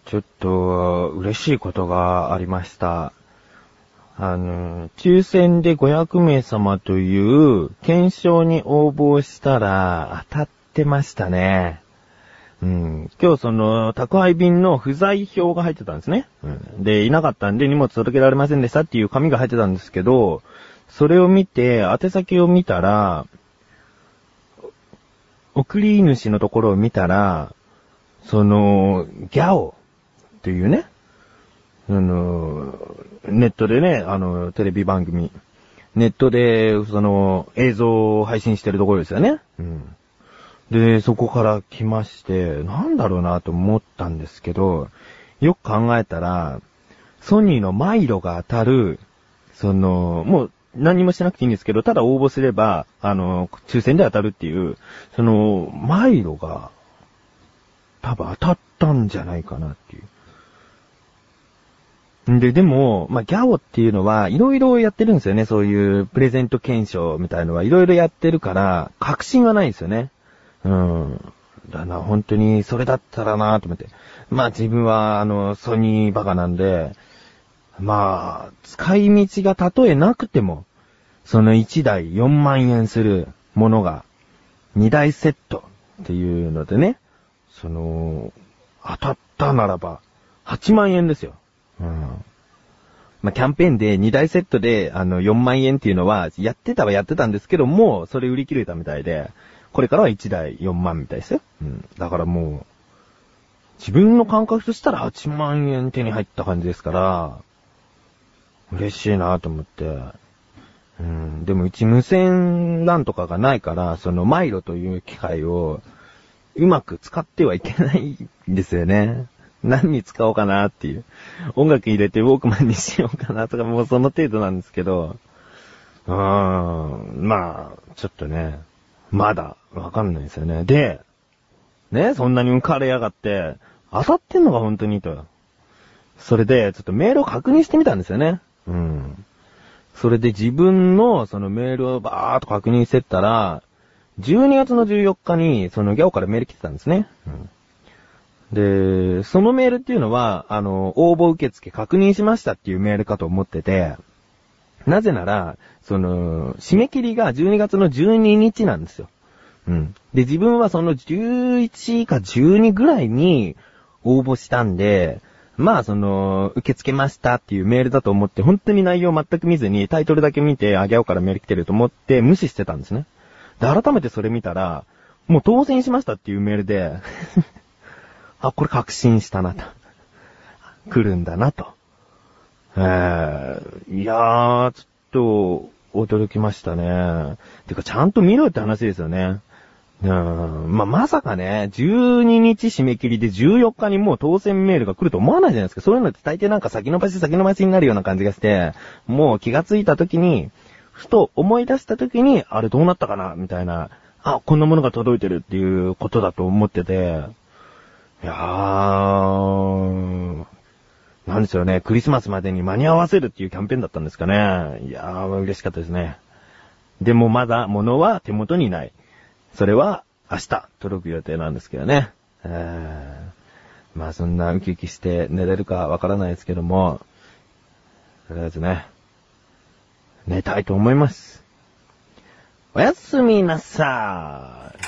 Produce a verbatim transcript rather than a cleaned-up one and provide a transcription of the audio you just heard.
ちょっと、嬉しいことがありました。あの、抽選でごひゃくめい様という懸賞に応募したら当たってましたね。うん、今日その宅配便の不在票が入ってたんですね。うん、で、いなかったんで荷物届けられませんでしたっていう紙が入ってたんですけど、それを見て、宛先を見たら、送り主のところを見たら、その、ギャオっていうね、あの、ネットでね、あの、テレビ番組、ネットで、その、映像を配信してるところですよね。うん。で、そこから来まして、なんだろうなと思ったんですけど、よく考えたら、ソニーのマイロが当たる、その、もう何もしなくていいんですけど、ただ応募すれば、あの、抽選で当たるっていう、その、マイロが、多分当たったんじゃないかなっていう。で、でも、まあ、ギャオっていうのは、いろいろやってるんですよね。そういうプレゼント検証みたいのはいろいろやってるから、確信はないんですよね。うん。だな、本当に、それだったらなと思って。まあ自分は、あの、ソニーバカなんで、まあ、使い道がたとえなくても、そのいちだいよんまんえんするものが、にだいセットっていうのでね、その、当たったならば、はちまんえんですよ。うん。まあ、キャンペーンでにだいセットで、あの、よんまんえんっていうのは、やってたはやってたんですけども、それ売り切れたみたいで、これからはいちだいよんまんみたいですよ。うん。だからもう、自分の感覚としたらはちまんえん手に入った感じですから、嬉しいなと思って。うん。でもうち無線 ラン とかがないから、そのマイロという機械をうまく使ってはいけないんですよね。何に使おうかなっていう。音楽入れてウォークマンにしようかなとか、もうその程度なんですけど、うーん、まあ、ちょっとね、まだわかんないですよね。で、ね、そんなに浮かれやがって、当たってんのか本当にと。それで、ちょっとメールを確認してみたんですよね。うん。それで自分のそのメールをバーっと確認してったら、じゅうにがつのじゅうよっかにそのギャオからメール来てたんですね。うん、で、そのメールっていうのは、あの、応募受付確認しましたっていうメールかと思ってて、なぜなら、その、締め切りがじゅうにがつのじゅうににちなんですよ。うん。で、自分はそのじゅういちかじゅうにぐらいに応募したんで、まあその、受け付けましたっていうメールだと思って、本当に内容全く見ずにタイトルだけ見て、あ、ギャオからメール来てると思って無視してたんですね。で、改めてそれ見たら、もう当選しましたっていうメールで、あ、これ確信したなと。来るんだなと。えー、いやー、ちょっと、驚きましたね。てか、ちゃんと見ろって話ですよね。うん。まあ、まさかね、じゅうににち締め切りでじゅうよっかにもう当選メールが来ると思わないじゃないですか。そういうのって大抵なんか先延ばし先延ばしになるような感じがして、もう気がついた時に、ふと思い出した時に、あれどうなったかなみたいな、あ、こんなものが届いてるっていうことだと思ってて、いやー、なんですよね、クリスマスまでに間に合わせるっていうキャンペーンだったんですかね。いやー、嬉しかったですね。でもまだ物は手元にない。それは明日届く予定なんですけどね。えー、まあそんなウキウキして寝れるかわからないですけども、とりあえずね、寝たいと思います。おやすみなさーい。